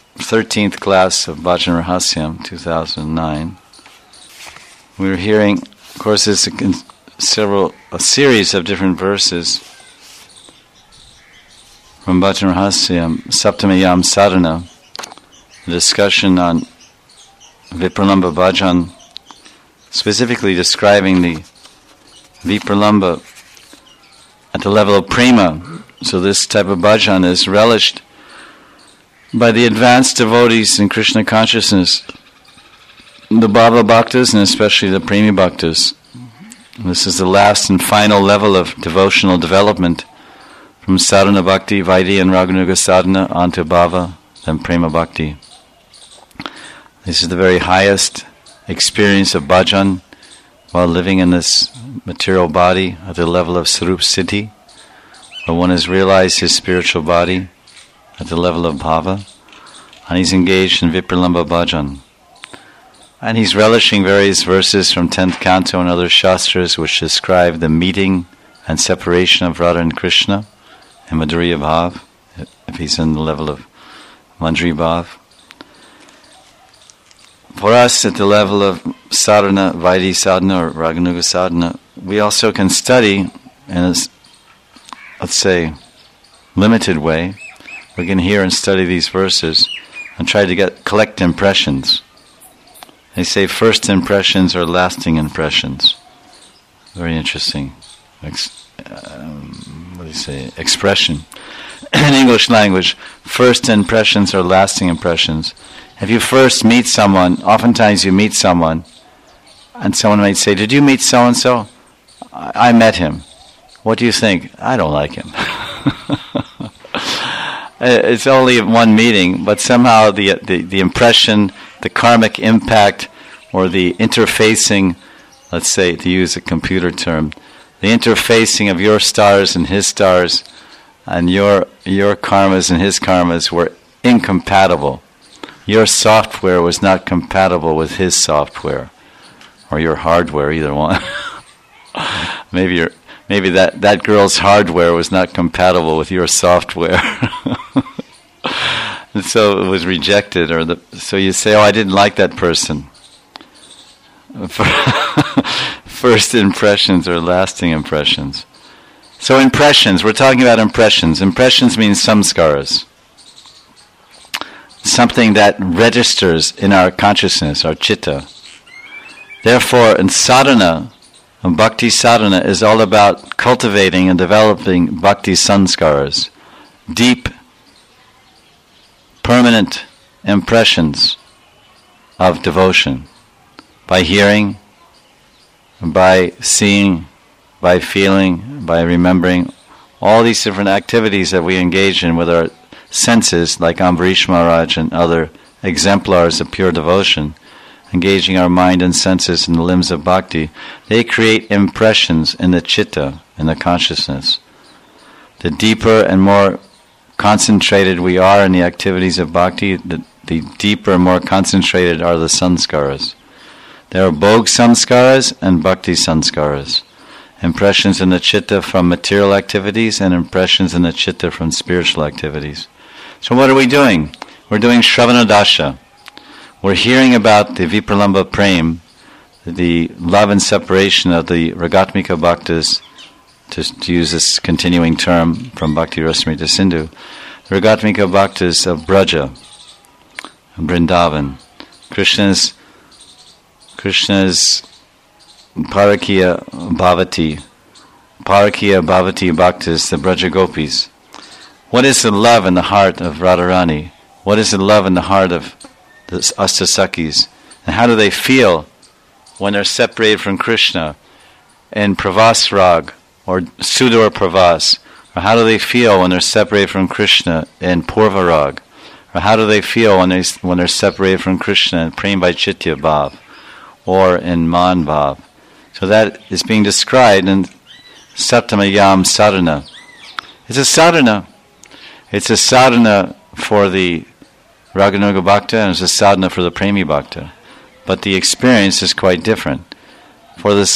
13th class of Bhajan Rahasyam, 2009. We were hearing, of course, there's a series of different verses from Bhajan Rahasyam, Saptamayam Sadhana, a discussion on Vipralambha Bhajan, specifically describing the Vipralambha at the level of prema. So this type of bhajan is relished by the advanced devotees in Krishna consciousness, the Bhava Bhaktas and especially the Premi Bhaktas. This is the last and final level of devotional development from Sadhana Bhakti, Vaidhi and Raganuga Sadhana onto Bhava, then Prema Bhakti. This is the very highest experience of bhajan while living in this material body at the level of Sarup Siddhi, where one has realized his spiritual body at the level of bhava, and he's engaged in Vipralambha bhajan. And he's relishing various verses from 10th canto and other shastras which describe the meeting and separation of Radha and Krishna in Madhurya Bhav, if he's in the level of Manjari Bhav. For us, at the level of sadhana, Vaidhi sadhana or Raganuga sadhana, we also can study in a, let's say, limited way. We can hear and study these verses and try to collect impressions. They say first impressions are lasting impressions. Very interesting. Expression. In English language, first impressions are lasting impressions. If you first meet someone, oftentimes you meet someone, and someone might say, "Did you meet so-and-so?" I met him. What do you think? I don't like him. It's only one meeting, but somehow the impression, the karmic impact, or the interfacing, let's say, to use a computer term, the interfacing of your stars and his stars, and your karmas and his karmas were incompatible. Your software was not compatible with his software, or your hardware, either one. Maybe that girl's hardware was not compatible with your software. And so it was rejected, so you say, "Oh, I didn't like that person." First impressions are lasting impressions. So impressions, we're talking about impressions. Impressions means samskaras. Something that registers in our consciousness, our chitta. Therefore, in sadhana, bhakti sadhana is all about cultivating and developing bhakti sanskaras, deep, permanent impressions of devotion, by hearing, by seeing, by feeling, by remembering, all these different activities that we engage in with our senses, like Ambarish Maharaj and other exemplars of pure devotion, engaging our mind and senses in the limbs of bhakti, they create impressions in the chitta, in the consciousness. The deeper and more concentrated we are in the activities of bhakti, the deeper and more concentrated are the sanskaras. There are bhog sanskaras and bhakti sanskaras. Impressions in the chitta from material activities and impressions in the chitta from spiritual activities. So what are we doing? We're doing Shravana Dasha. We're hearing about the Vipralambha Prem, the love and separation of the Ragatmika Bhaktas, to use this continuing term from Bhakti Rasamrita Sindhu, the Ragatmika Bhaktas of Braja, Vrindavan, Krishna's Parakiya Bhavati Bhaktas, the Braja Gopis. What is the love in the heart of Radharani? What is the love in the heart of the Astasakis? And how do they feel when they're separated from Krishna in Pravas Rag or Sudur Pravas? Or how do they feel when they're separated from Krishna in Purva Rag? Or how do they feel when they're separated from Krishna in Prem Vaitchitya Bhav or in Man Bhav? So that is being described in Saptamayam Sadhana. It's a sadhana. It's a sadhana for the Raganuga Bhakta and it's a sadhana for the Premi Bhakta. But the experience is quite different. For the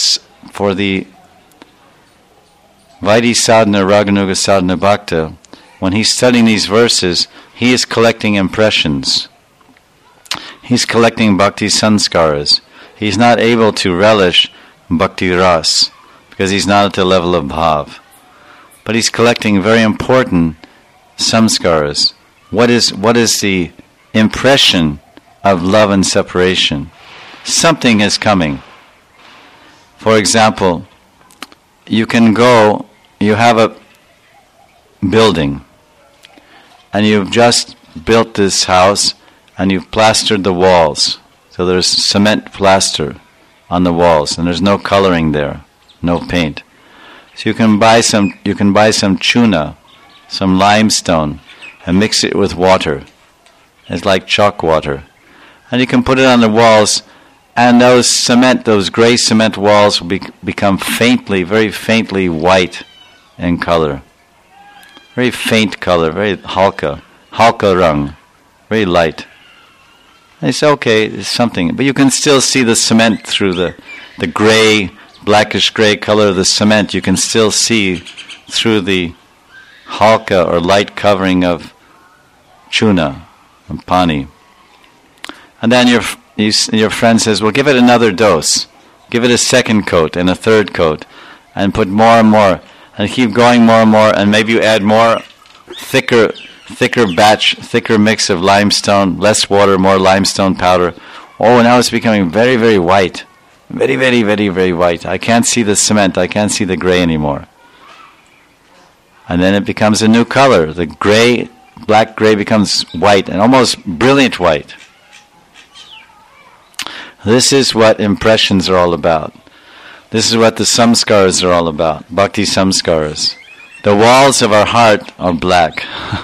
Vaidhi sadhana, Raganuga sadhana Bhakta, when he's studying these verses, he is collecting impressions. He's collecting bhakti sanskaras. He's not able to relish bhakti ras because he's not at the level of bhav. But he's collecting very important samskaras. What is the impression of love and separation? Something is coming. For example, you have a building, and you've just built this house, and you've plastered the walls. So there's cement plaster on the walls, and there's no coloring there, no paint. So you can buy some chuna, some limestone, and mix it with water. It's like chalk water. And you can put it on the walls, and those gray cement walls will become very faintly white in color. Very faint color, very halka rang, very light. And you say, okay, it's something. But you can still see the cement through the gray, blackish gray color of the cement. You can still see through the halka or light covering of chuna and pani. And then your friend says, well, give it another dose. Give it a second coat and a third coat. And put more and more. And keep going more and more. And maybe you add more thicker mix of limestone, less water, more limestone powder. Oh, now it's becoming very, very white. Very, very, very, very white. I can't see the cement. I can't see the gray anymore. And then it becomes a new color. The black gray becomes white and almost brilliant white. This is what impressions are all about. This is what the samskaras are all about. Bhakti samskaras. The walls of our heart are black.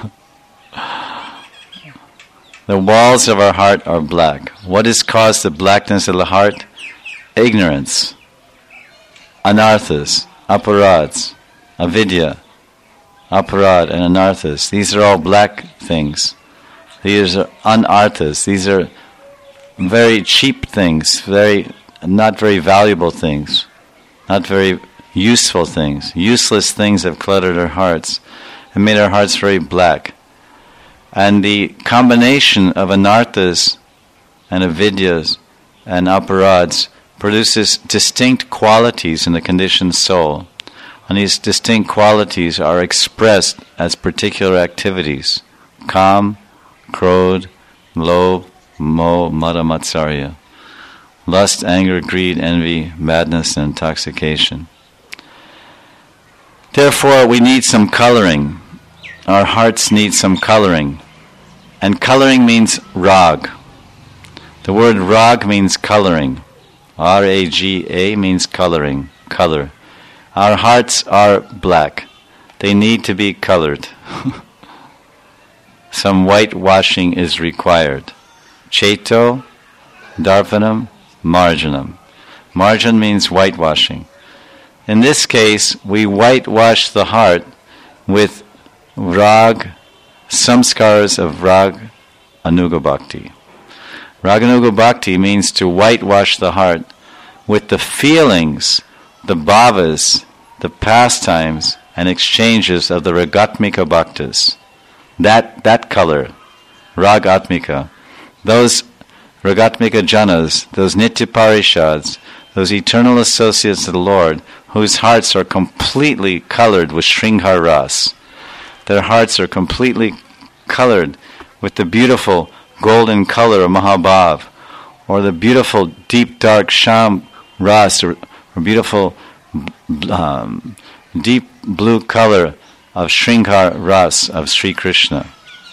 The walls of our heart are black. What has caused the blackness of the heart? Ignorance, anarthas, aparads, avidya, aparad and anarthas. These are all black things. These are anarthas. These are very cheap things, not very valuable things, not very useful things. Useless things have cluttered our hearts and made our hearts very black. And the combination of anarthas and avidyas and aparads produces distinct qualities in the conditioned soul. And these distinct qualities are expressed as particular activities. Kam, krodh, lobh, moh, mada, matsarya. Lust, anger, greed, envy, madness, and intoxication. Therefore, we need some coloring. Our hearts need some coloring. And coloring means rag. The word rag means coloring. R-A-G-A means coloring, color. Our hearts are black. They need to be colored. Some whitewashing is required. Cheto, darpanam, marjanam. Marjan means whitewashing. In this case, we whitewash the heart with rag, samskaras of rag anuga bhakti. Raganuga bhakti means to whitewash the heart with the feelings, the bhavas, the pastimes, and exchanges of the ragatmika bhaktas. That color, ragatmika, those ragatmika janas, those nitya parishads, those eternal associates of the Lord, whose hearts are completely colored with Sringhar ras. Their hearts are completely colored with the beautiful golden color of Mahabhav, or the beautiful deep dark Sham ras, or beautiful deep blue color of Sringhar ras of Sri Krishna.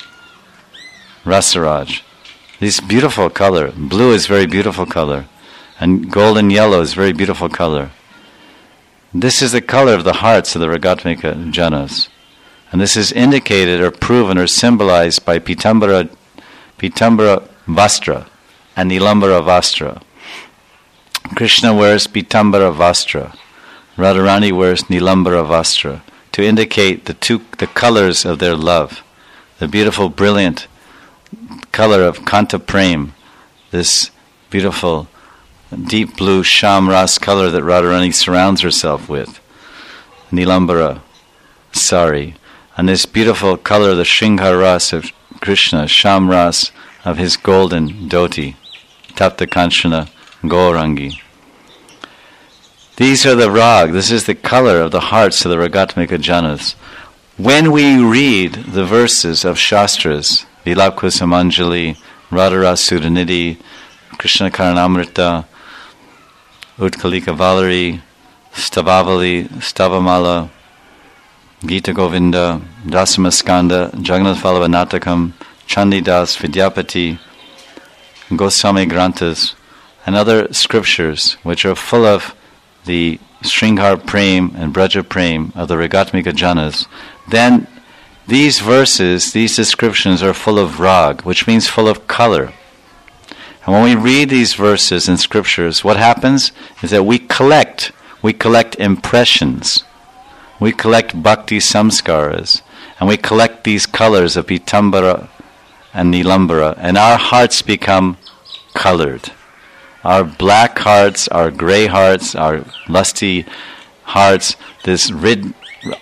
Rasaraj. This beautiful color. Blue is very beautiful color, and golden yellow is very beautiful color. This is the color of the hearts of the Ragatmika Janas. And this is indicated or proven or symbolized by Pitambara Vastra and Nilambara Vastra. Krishna wears Pitambara Vastra. Radharani wears Nilambara Vastra to indicate the colors of their love. The beautiful, brilliant color of Kanta Prem, this beautiful, deep blue Shamras color that Radharani surrounds herself with. Nilambara sari. on this beautiful color of the Shringar Ras of Krishna, Sham Ras of his golden dhoti, Tapta Kanchana Gaurangi. These are the rag, this is the color of the hearts of the Ragatmika Janas. When we read the verses of Shastras, Vilapkusamanjali, Radharasudanidhi, Krishna Karanamrita, Utkalika Valeri, Stavavali, Stavamala, Gita Govinda, Dasamaskanda, Jagannath Vallabha Natakam, Chandidas, Vidyapati, Goswami Granthas, and other scriptures which are full of the Sringar Prem and Braja Prem of the Ragatmika Janas, then these verses, these descriptions are full of rag, which means full of color. And when we read these verses and scriptures, what happens is that we collect impressions, we collect bhakti samskaras, and we collect these colors of Pitambara and Nilambara, and our hearts become colored. Our black hearts, our gray hearts, our lusty hearts, this ridrogam,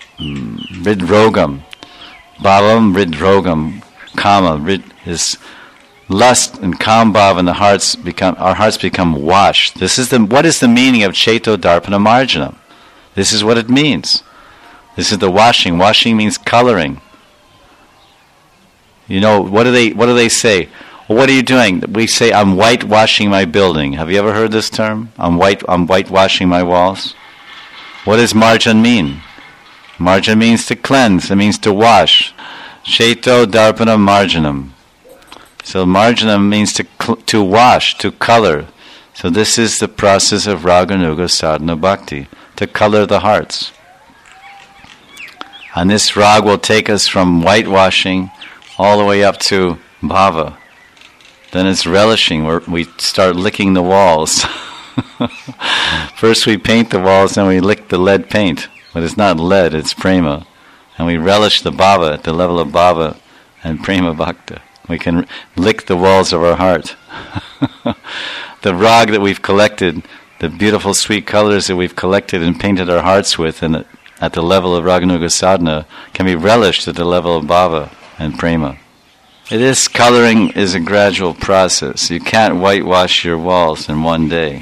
bhavam ridrogam, kama, this lust and kam bhav, and our hearts become washed. What is the meaning of Cheto Darpana Marjanam? This is what it means. This is the washing. Washing means coloring. You know, what do they say? Well, what are you doing? We say, I'm whitewashing my building. Have you ever heard this term? I'm whitewashing my walls. What does marjan mean? Marjan means to cleanse. It means to wash. Cheto Darpana Marjanam. So marjanam means to wash, to color. So this is the process of Raganuga Sadhana Bhakti, to color the hearts. And this rag will take us from whitewashing all the way up to bhava. Then it's relishing, where we start licking the walls. First we paint the walls, then we lick the lead paint. But it's not lead, it's prema. And we relish the bhava at the level of bhava and prema bhakta. We can lick the walls of our heart. The rag that we've collected, the beautiful sweet colors that we've collected and painted our hearts with, and at the level of Raganuga Sadhana, can be relished at the level of bhava and prema. This coloring is a gradual process. You can't whitewash your walls in one day.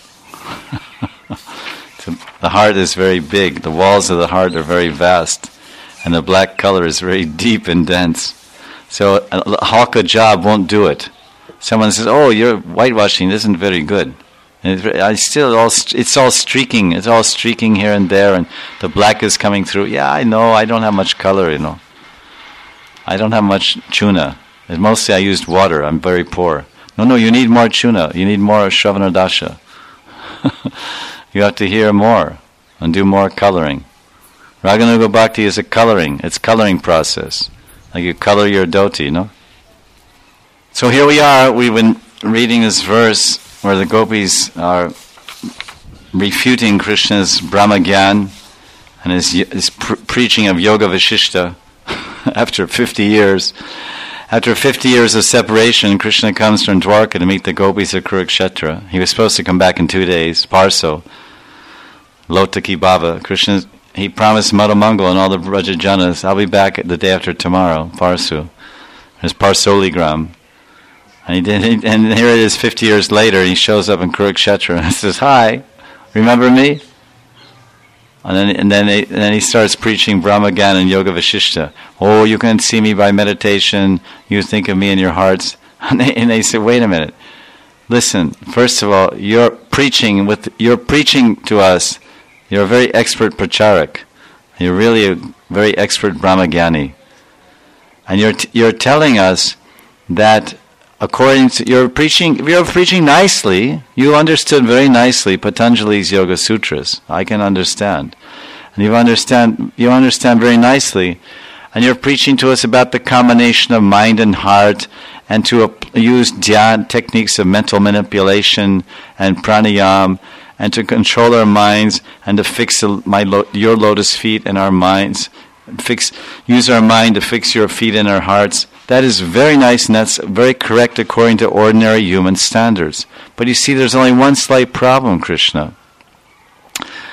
The heart is very big. The walls of the heart are very vast. And the black color is very deep and dense. So a halka job won't do it. Someone says, oh, your whitewashing isn't very good. And it's all streaking. It's all streaking here and there, and the black is coming through. Yeah, I know. I don't have much color, you know. I don't have much chuna. And mostly I used water. I'm very poor. No, you need more chuna. You need more Shravana Dasha. You have to hear more and do more coloring. Raganuga Bhakti is it's coloring process. Like you color your dhoti, you know. So here we are, we've been reading this verse where the gopis are refuting Krishna's Brahma Gyan and his preaching of Yoga Vashishta. After 50 years of separation, Krishna comes from Dwarka to meet the gopis of Kurukshetra. He was supposed to come back in 2 days, Parso, Lotaki Baba. Krishna, he promised Madhamangal and all the Brajajanas, I'll be back the day after tomorrow, Parsu. There's Parsoligram. And he did, and here it is 50 years later, he shows up in Kurukshetra and says, hi, remember me? And then he starts preaching Brahma Gyan and Yoga Vashishta. Oh, you can see me by meditation, you think of me in your hearts. And they say, wait a minute. Listen, first of all, you're preaching to us. You're a very expert pracharak. You're really a very expert Brahmagyani. And you're telling us that according to you're preaching nicely. You understood very nicely Patanjali's Yoga Sutras. I can understand. And you understand very nicely. And you're preaching to us about the combination of mind and heart, and to use dhyan techniques of mental manipulation and pranayam, and to control our minds, and to fix your lotus feet in our minds. Use our mind to fix your feet in our hearts. That is very nice, and that's very correct according to ordinary human standards. But you see, there's only one slight problem, Krishna.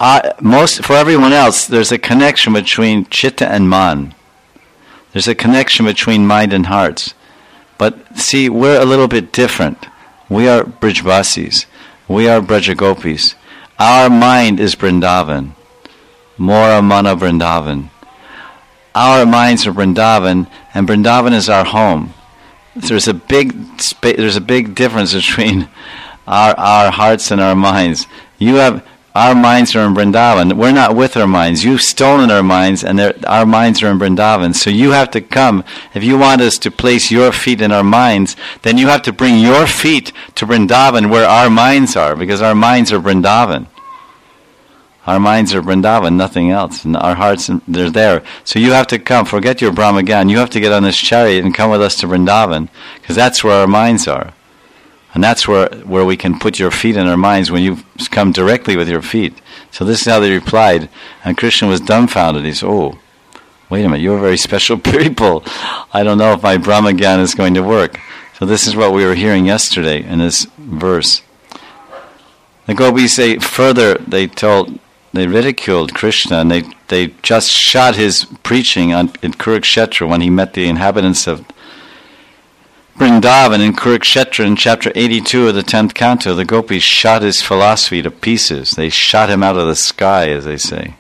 for everyone else, there's a connection between chitta and man. There's a connection between mind and hearts. But see, we're a little bit different. We are Brijvasis. We are Brajagopis. Our mind is Vrindavan. Mora Mana Vrindavan. Our minds are Vrindavan, and Vrindavan is our home. There's a big difference between our hearts and our minds. Our minds are in Vrindavan. We're not with our minds. You've stolen our minds, and our minds are in Vrindavan. So you have to come. If you want us to place your feet in our minds, then you have to bring your feet to Vrindavan where our minds are, because our minds are Vrindavan. Our minds are Vrindavan, nothing else. And our hearts, they're there. So you have to come. Forget your Brahmagan. You have to get on this chariot and come with us to Vrindavan, because that's where our minds are. And that's where we can put your feet in our minds when you come directly with your feet. So this is how they replied. And Krishna was dumbfounded. He said, oh, wait a minute, you're very special people. I don't know if my Brahmagyan is going to work. So this is what we were hearing yesterday in this verse. The gopis say further, they ridiculed Krishna, and they just shot his preaching in Kurukshetra when he met the inhabitants of Vrindavan in Kurukshetra in chapter 82 of the 10th canto. The gopis shot his philosophy to pieces. They shot him out of the sky, as they say.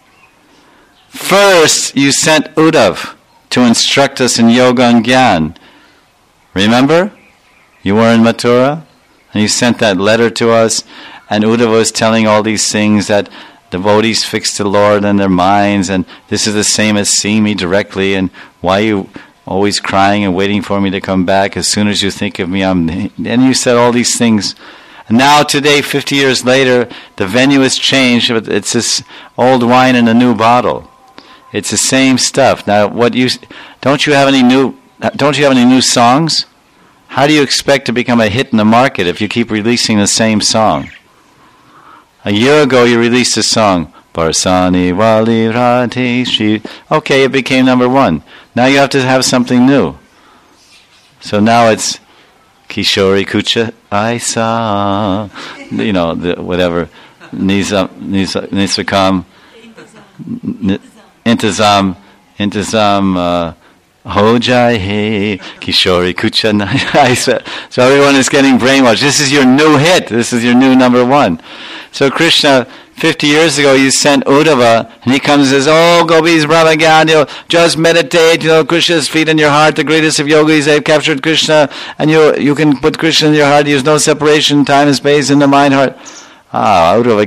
First, you sent Uddhav to instruct us in yoga and gyan. Remember? You were in Mathura, and you sent that letter to us, and Uddhav was telling all these things that devotees fix the Lord in their minds, and this is the same as seeing me directly, and why you always crying and waiting for me to come back. As soon as you think of me, and you said all these things. And now today, 50 years later, the venue has changed. It's this old wine in a new bottle. It's the same stuff. Now, don't you have any new songs? How do you expect to become a hit in the market if you keep releasing the same song? A year ago, you released a song, Barsani Wali Radhe Shri. Okay, it became number one. Now you have to have something new. So now it's Kishori Kucha Aisa, whatever, Nisakam, Intizam, Hojai He, Kishori Kucha Aisa. So everyone is getting brainwashed. This is your new hit. This is your new number one. So Krishna, 50 years ago, you sent Uddhava, and he comes and says, oh, gopis, Brahmagyan, just meditate, Krishna's feet in your heart, the greatest of yogis, they've captured Krishna, and you can put Krishna in your heart, there's no separation, time and space in the mind, heart. Uddhava,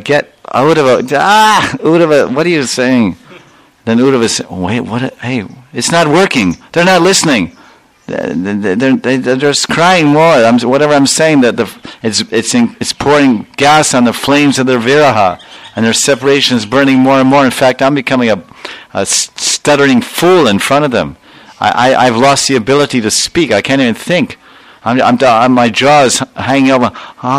Uddhava, what are you saying? Then Uddhava said, wait, hey, it's not working, they're not listening. They're just crying more. Whatever I'm saying, that it's pouring gas on the flames of their viraha, and their separation is burning more and more. In fact, I'm becoming a stuttering fool in front of them. I've lost the ability to speak. I can't even think. My jaw is hanging over.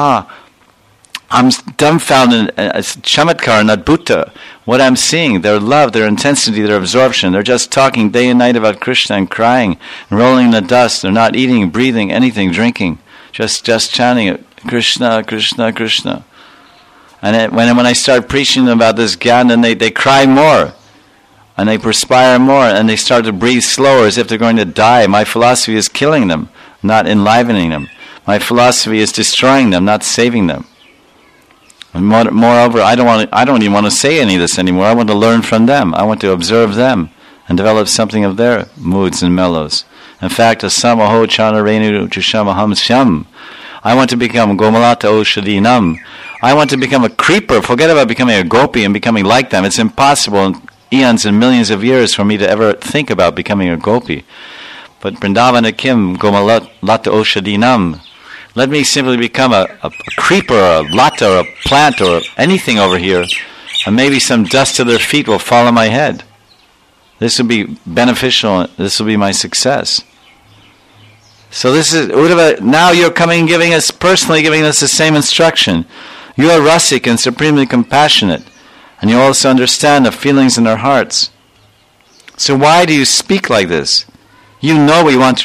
I'm dumbfounded. It's chamatkar, not Bhutta. What I'm seeing, their love, their intensity, their absorption. They're just talking day and night about Krishna and crying and rolling in the dust. They're not eating, breathing, anything, drinking. Just chanting it, Krishna, Krishna, Krishna. And when I start preaching about this gyan, then they cry more. And they perspire more. And they start to breathe slower as if they're going to die. My philosophy is killing them, not enlivening them. My philosophy is destroying them, not saving them. And moreover, I don't even want to say any of this anymore. I want to learn from them. I want to observe them and develop something of their moods and mellows. In fact, asamaho chanarenu chushamaham syam. I want to become gomalata oshadinam. I want to become a creeper. Forget about becoming a gopi and becoming like them. It's impossible in eons and millions of years for me to ever think about becoming a gopi. But Vrindavana Kim gomalata oshadinam. Let me simply become a creeper, or a lata, or a plant, or anything over here, and maybe some dust to their feet will fall on my head. This will be beneficial. This will be my success. So this is Uddhava. Now you're coming, giving us the same instruction. You are rasik and supremely compassionate, and you also understand the feelings in our hearts. So why do you speak like this? You know we want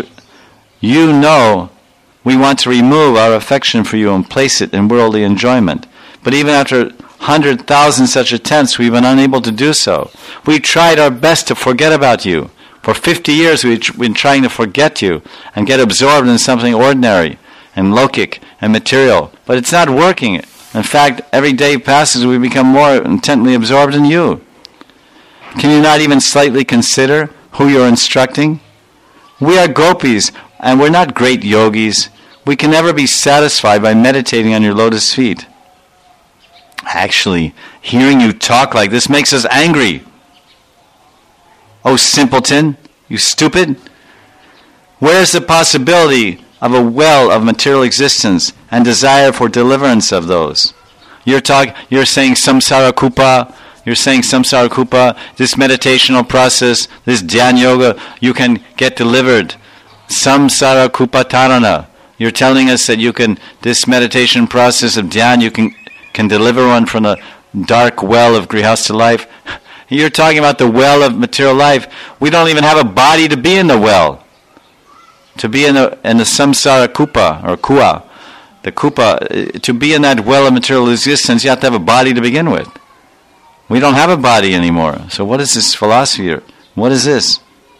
to remove our affection for you and place it in worldly enjoyment. But even after 100,000 such attempts, we've been unable to do so. We tried our best to forget about you. For 50 years we've been trying to forget you and get absorbed in something ordinary and lokic and material. But it's not working. In fact, every day passes, we become more intently absorbed in you. Can you not even slightly consider who you're instructing? We are gopis, and we're not great yogis. We can never be satisfied by meditating on your lotus feet. Actually, hearing you talk like this makes us angry. Oh, simpleton, you stupid. Where's the possibility of a well of material existence and desire for deliverance of those? You're saying samsara kupa, this meditational process, this dhyan yoga, you can get delivered. Samsara kupa tarana. You're telling us that this meditation process of dhyan, you can deliver one from the dark well of grihastha life. You're talking about the well of material life. We don't even have a body to be in the well. To be in the samsara kupa, or kua, the kupa, to be in that well of material existence, you have to have a body to begin with. We don't have a body anymore. So what is this philosophy? What is this?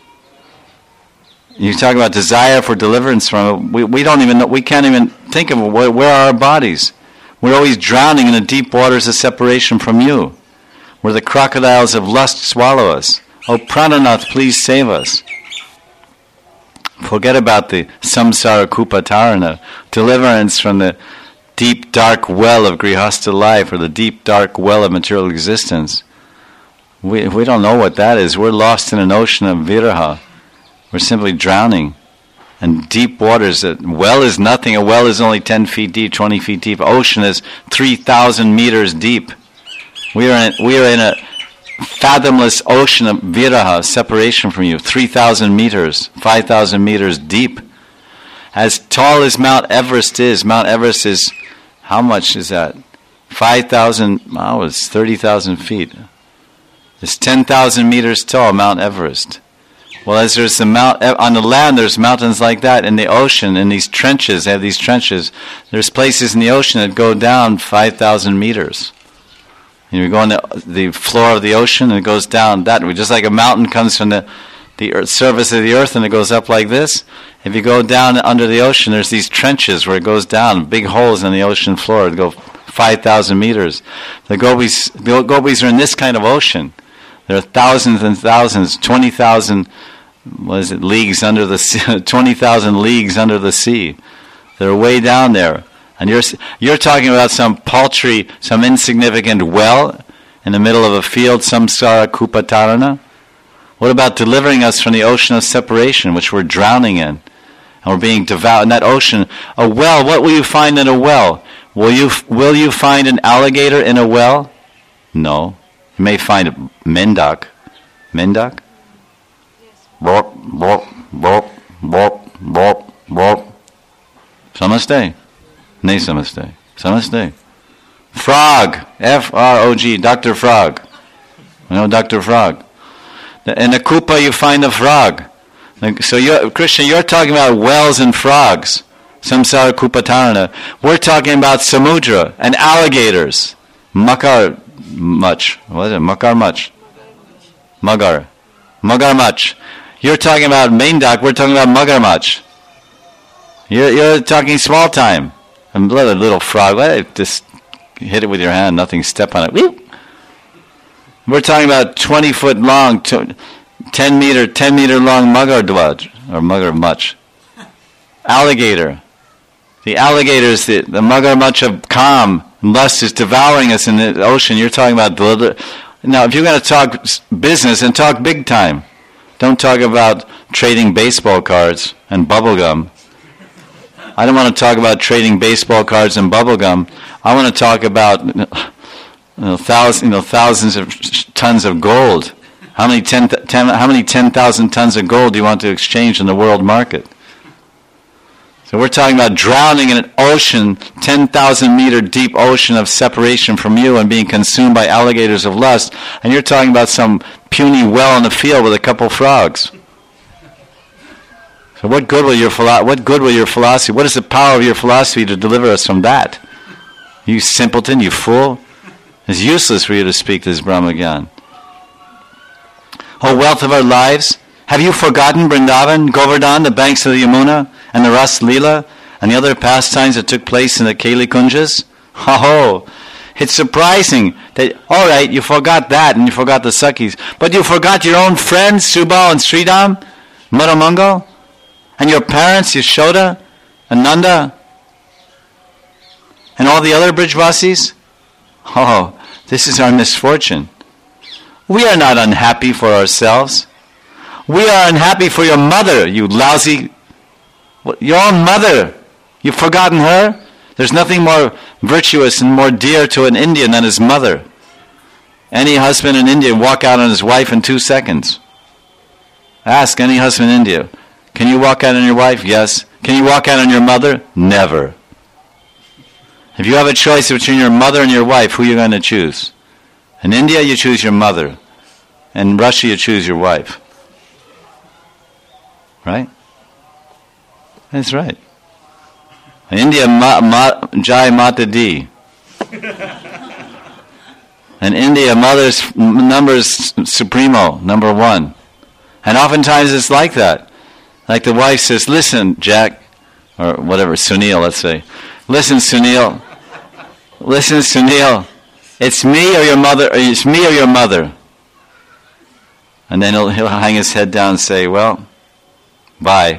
You talk about desire for deliverance from it. We don't even know, we can't even think of where are our bodies. We're always drowning in the deep waters of separation from you, where the crocodiles of lust swallow us. Oh, Prananath, please save us. Forget about the samsara kupa tarana, deliverance from the deep dark well of grihastha life, or the deep dark well of material existence. We don't know what that is. We're lost in an ocean of viraha. We're simply drowning. And deep waters, a well is nothing. A well is only 10 feet deep, 20 feet deep. Ocean is 3,000 meters deep. We are in a fathomless ocean of viraha, separation from you, 3,000 meters, 5,000 meters deep. As tall as Mount Everest is, how much is that? 5,000, it's 30,000 feet. It's 10,000 meters tall, Mount Everest. Well, as there's on the land, there's mountains like that. In the ocean, in these trenches, they have these trenches. There's places in the ocean that go down 5,000 meters. You go on the floor of the ocean, and it goes down that way. Just like a mountain comes from the surface of the earth and it goes up like this. If you go down under the ocean, there's these trenches where it goes down, big holes in the ocean floor. It go 5,000 meters. The gopis are in this kind of ocean. There are thousands and thousands, 20,000, leagues under the sea, 20,000 leagues under the sea. They're way down there. And you're talking about some paltry, some insignificant well in the middle of a field, samsara kupa tarana? What about delivering us from the ocean of separation, which we're drowning in? And we're being devoured in that ocean. A well, what will you find in a well? Will you find an alligator in a well? No. You may find a mendak. Mendak? Yes. Bop, bop, bop, bop, bop, bop. Samaste. Nay samaste. Samaste. Frog. F-R-O-G. Dr. Frog. You know Dr. Frog. In the kupa you find a frog. So Krishna, you're talking about wells and frogs. Samsara kupa tarana. We're talking about samudra and alligators. Makar much. What is it? Makar much. Magar. Magar much. You're talking about mendak, we're talking about magar much. You're talking small time. And little frog, just hit it with your hand, nothing, step on it. Whoop. We're talking about 20-foot long, 10 meter long magar dwaj, or magar much. Alligator. The alligators, the magar much of calm and lust is devouring us in the ocean. You're talking about now. If you're going to talk business, and talk big time. Don't talk about trading baseball cards and bubble gum. I don't want to talk about trading baseball cards and bubble gum. I want to talk about thousands of tons of gold. How many 10,000 tons of gold do you want to exchange in the world market? So we're talking about drowning in an ocean, 10,000 meter deep ocean of separation from you and being consumed by alligators of lust, and you're talking about some puny well in the field with a couple frogs. So what good will your philosophy? What is the power of your philosophy to deliver us from that? You simpleton, you fool! It's useless for you to speak this Brahma Gyan. O wealth of our lives, have you forgotten Vrindavan, Govardhan, the banks of the Yamuna, and the Ras Leela, and the other pastimes that took place in the Keli Kunjas? Oh, it's surprising that, all right, you forgot that and you forgot the Sakhis, but you forgot your own friends, Subal and Sridham, Madhamangal, and your parents, Yashoda and Nanda, and all the other Brijvasis? Oh, this is our misfortune. We are not unhappy for ourselves. We are unhappy for your mother, you lousy, your own mother. You've forgotten her? There's nothing more virtuous and more dear to an Indian than his mother. Any husband in India walk out on his wife in 2 seconds. Ask any husband in India, can you walk out on your wife? Yes. Can you walk out on your mother? Never. If you have a choice between your mother and your wife, who are you going to choose? In India, you choose your mother. In Russia, you choose your wife. Right? That's right. In India, Jai Mata Di. In India, mother's number is supremo, number one. And oftentimes it's like that. Like the wife says, listen, Jack, or whatever, Sunil, let's say. Listen, Sunil. Listen, Sunil. It's me or your mother, or it's me or your mother. And then he'll hang his head down and say, well, bye.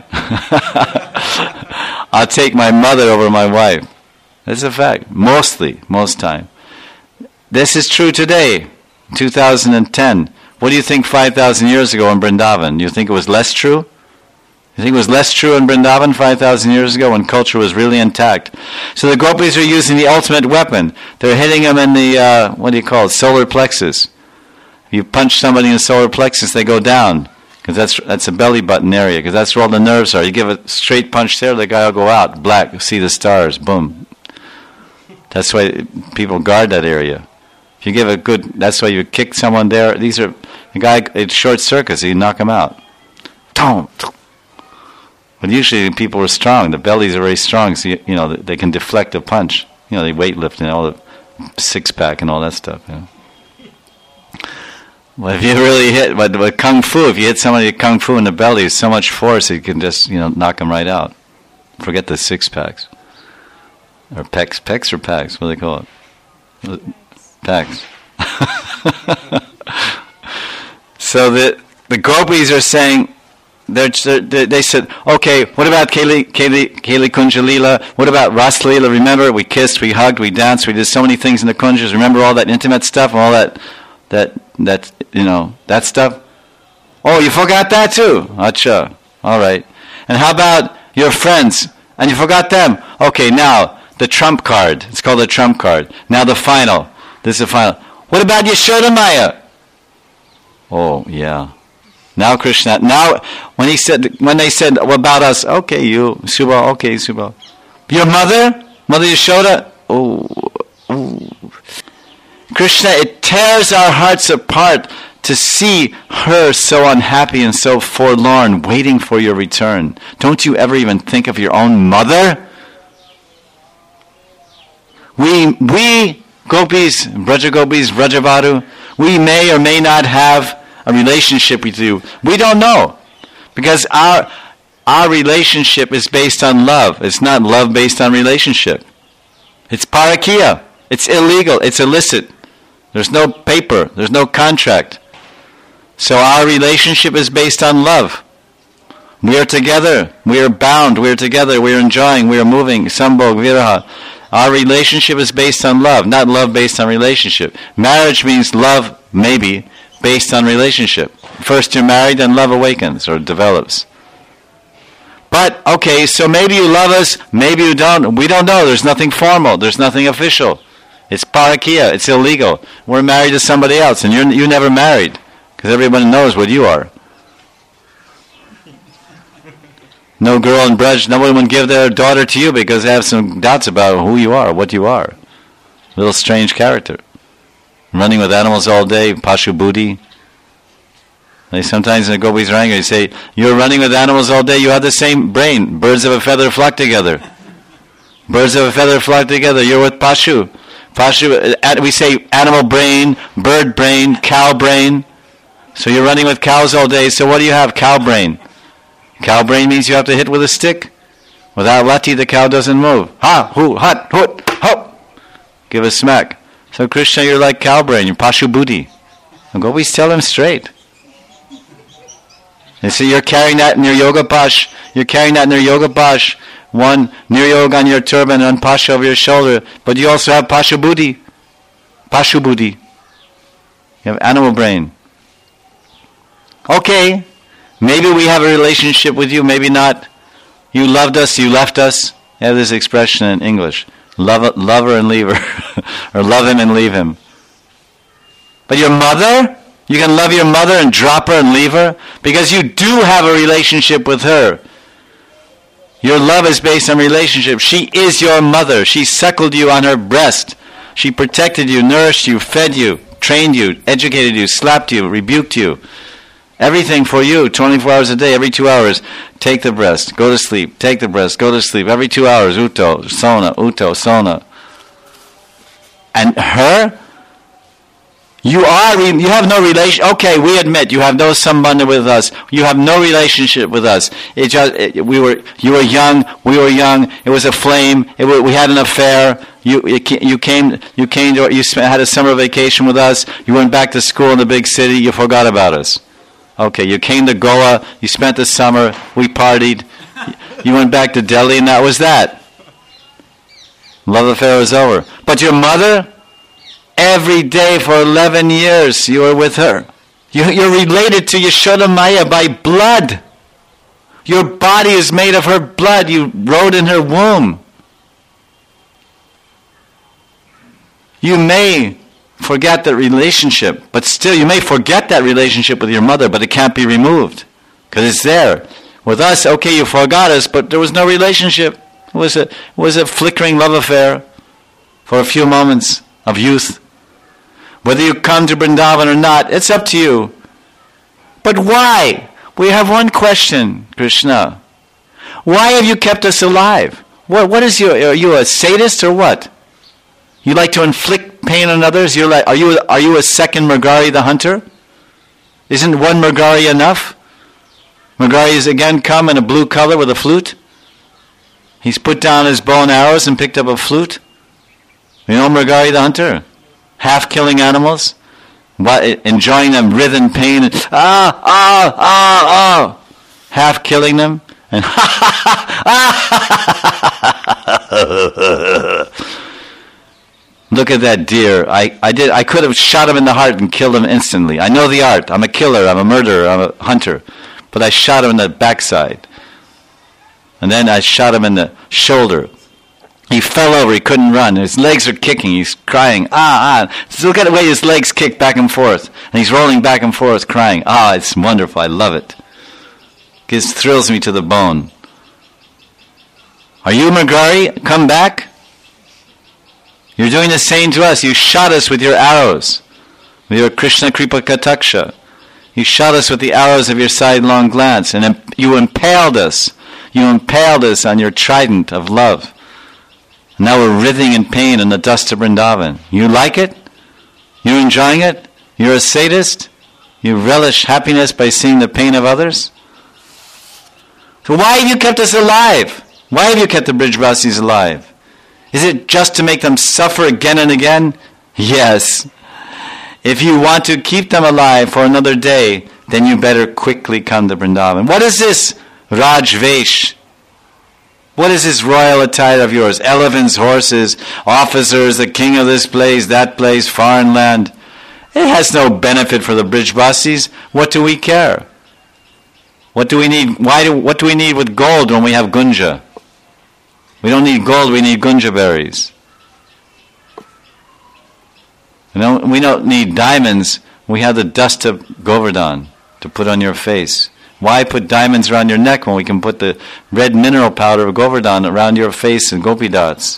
I'll take my mother over my wife. That's a fact. Most time. This is true today, 2010. What do you think 5,000 years ago in Vrindavan? Do you think it was less true? You think it was less true in Vrindavan 5,000 years ago when culture was really intact? So the gopis are using the ultimate weapon. They're hitting them in the, solar plexus. If you punch somebody in the solar plexus, they go down. Because that's a belly button area, because that's where all the nerves are. You give a straight punch there, the guy will go out, black, see the stars, boom. That's why people guard that area. If you give a good, that's why you kick someone there. These are, the guy, it's short circuits, you knock him out. But usually people are strong, the bellies are very strong, so they can deflect a punch. They weightlift and all the six-pack and all that stuff. Well, if you really hit, but Kung Fu, if you hit somebody with Kung Fu in the belly, there's so much force you can just, knock them right out. Forget the six-packs. Or pecs. Pecs or packs? What do they call it? Packs. So the gopis are saying, they said, okay, what about Keli Kunja Leela? What about Ras Leela? Remember, we kissed, we hugged, we danced, we did so many things in the kunjas. Remember all that intimate stuff and all that stuff? Oh, you forgot that too? Acha. All right. And how about your friends? And you forgot them? Okay, now, the trump card. It's called the trump card. Now the final. This is the final. What about Yashoda Maya? Oh, yeah. Now Krishna, when they said about us, okay, you, Subal, okay, Subal. Your mother? Mother Yashoda? Oh. Krishna, it tears our hearts apart to see her so unhappy and so forlorn, waiting for your return. Don't you ever even think of your own mother? We gopis, Braja gopis, Vrajavadu, we may or may not have a relationship with you. We don't know. Because our relationship is based on love. It's not love based on relationship. It's parakiya. It's illegal. It's illicit. There's no paper. There's no contract. So our relationship is based on love. We are together. We are bound. We are together. We are enjoying. We are moving. Sambhog, viraha. Our relationship is based on love, not love based on relationship. Marriage means love, maybe, based on relationship. First you're married, then love awakens or develops. But, okay, so maybe you love us, maybe you don't. We don't know. There's nothing formal. There's nothing official. It's parakiya. It's illegal. We're married to somebody else, and you never married, because everyone knows what you are. No girl in Braj, no one would give their daughter to you because they have some doubts about who you are, what you are. Little strange character. Running with animals all day, Pashu Buddhi. They sometimes in the gopis are angry, they say, you're running with animals all day, you have the same brain. Birds of a feather flock together. Birds of a feather flock together, you're with Pashu. We say animal brain, bird brain, cow brain. So you're running with cows all day. So what do you have? Cow brain. Cow brain means you have to hit with a stick. Without lati, the cow doesn't move. Ha, hu, hut, hut, hop. Give a smack. So Krishna, you're like cow brain. You're pashu buddhi. And always tell him straight. And so you're carrying that in your yoga pash. You're carrying that in your yoga pash. One niryog on your turban and one pasha over your shoulder. But you also have pashu buddhi. Pashu buddhi. You have animal brain. Okay. Maybe we have a relationship with you, maybe not. You loved us, you left us. I have this expression in English. Love her and leave her. Or love him and leave him. But your mother? You can love your mother and drop her and leave her? Because you do have a relationship with her. Your love is based on relationship. She is your mother. She suckled you on her breast. She protected you, nourished you, fed you, trained you, educated you, slapped you, rebuked you. Everything for you, 24 hours a day, every 2 hours. Take the breast, go to sleep. Take the breast, go to sleep. Every 2 hours, utto, sona. And her? You have no relation. Okay, we admit you have no sambandha with us. You have no relationship with us. You were young. We were young. It was a flame. We had an affair. You had a summer vacation with us. You went back to school in the big city. You forgot about us. Okay, you came to Goa. You spent the summer. We partied. You went back to Delhi, and that was that. Love affair was over. But your mother. Every day for 11 years you were with her. You're related to Yashoda Maya by blood. Your body is made of her blood. You rode in her womb. You may forget that relationship, but still you may forget that relationship with your mother, but it can't be removed because it's there. With us, okay, you forgot us, but there was no relationship. It was a flickering love affair for a few moments of youth. Whether you come to Vrindavan or not, it's up to you. But why? We have one question, Krishna. Why have you kept us alive? What is are you a sadist or what? You like to inflict pain on others? Are you a second Mrgari the hunter? Isn't one Mrgari enough? Mrgari has again come in a blue color with a flute. He's put down his bow and arrows and picked up a flute. You know Mrgari the hunter? Half killing animals, enjoying them writhen pain, half killing them, and look at that deer. I could have shot him in the heart and killed him instantly. I know the art. I'm a killer. I'm a murderer. I'm a hunter. But I shot him in the backside, and then I shot him in the shoulder. He fell over. He couldn't run. His legs are kicking. He's crying. So look at the way his legs kick back and forth. And he's rolling back and forth crying. It's wonderful. I love it. It thrills me to the bone. Are you Mrgari? Come back. You're doing the same to us. You shot us with your arrows. With your Krishna Kripa Kataksha. You shot us with the arrows of your sidelong glance. And you impaled us. You impaled us on your trident of love. Now we're writhing in pain in the dust of Vrindavan. You like it? You're enjoying it? You're a sadist? You relish happiness by seeing the pain of others? So why have you kept us alive? Why have you kept the Brijvasis alive? Is it just to make them suffer again and again? Yes. If you want to keep them alive for another day, then you better quickly come to Vrindavan. What is this Rajvesh? What is this royal attire of yours? Elephants, horses, officers, the king of this place, that place, foreign land. It has no benefit for the Brijvasis. What do we care? What do we need? What do we need with gold when we have Gunja? We don't need gold, we need Gunja berries. We don't need diamonds, we have the dust of Govardhan to put on your face. Why put diamonds around your neck when we can put the red mineral powder of Govardhan around your face and gopi dots?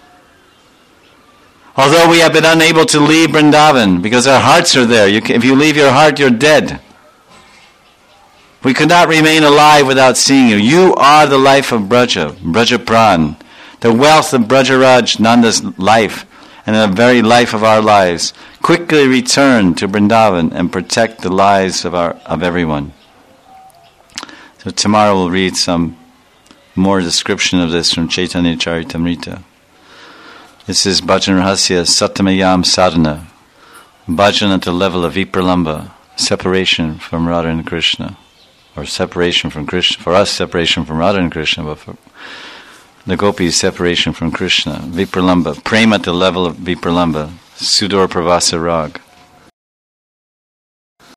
Although we have been unable to leave Vrindavan because our hearts are there. If you leave your heart, you're dead. We could not remain alive without seeing you. You are the life of Braja, Braja Pran, the wealth of Brajaraj, Nanda's life. and in the very life of our lives, quickly return to Vrindavan and protect the lives of everyone. So tomorrow we'll read some more description of this from Chaitanya Charitamrita. This is Bhajan Rahasya Satamayam Sadhana, bhajan at the level of Vipralamba, separation from Radha and Krishna, or separation from Krishna. For us, separation from Radha and Krishna, but for the gopis, separation from Krishna. Vipralamba, prema at the level of Vipralamba, Sudor Pravasa Rag.